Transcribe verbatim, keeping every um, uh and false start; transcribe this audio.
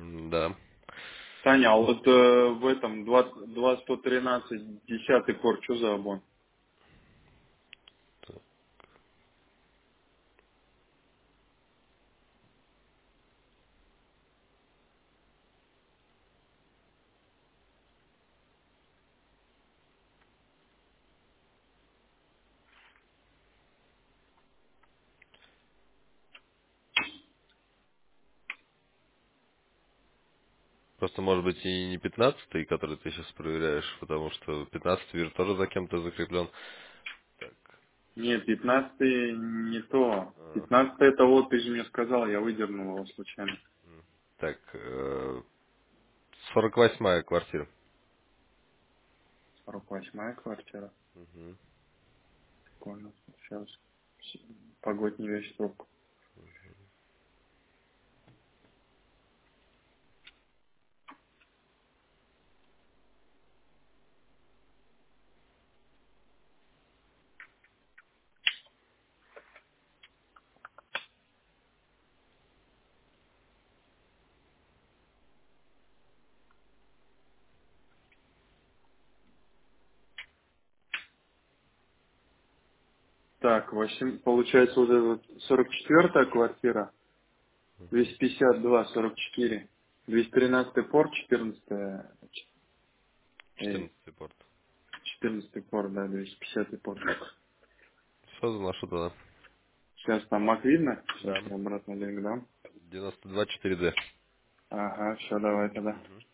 Да. Таня, а вот э, в этом двадцать два сто тринадцать десятый порт, что за обон? Просто, может быть, и не пятнадцатый, который ты сейчас проверяешь, потому что пятнадцатый вир тоже за кем-то закреплен. Так. Нет, пятнадцатый не то. а, Пятнадцатый это вот, ты же мне сказал, я выдернул его случайно. Так, э, сорок восьмая квартира. сорок восьмая квартира. Мгм. Прикольно. Сейчас погодь не весь трубку. Так, восемь, получается вот эта сорок четвёртая квартира, двести пятьдесят два, сорок четыре, двести тринадцатый порт, четырнадцатый, эй, четырнадцатый порт. четырнадцатый порт, да, двести пятидесятый порт. Что за наша туда? Сейчас там мак видно? Сейчас Да. я обратно линк дам. девяносто два четыре д. Ага, все, давай тогда.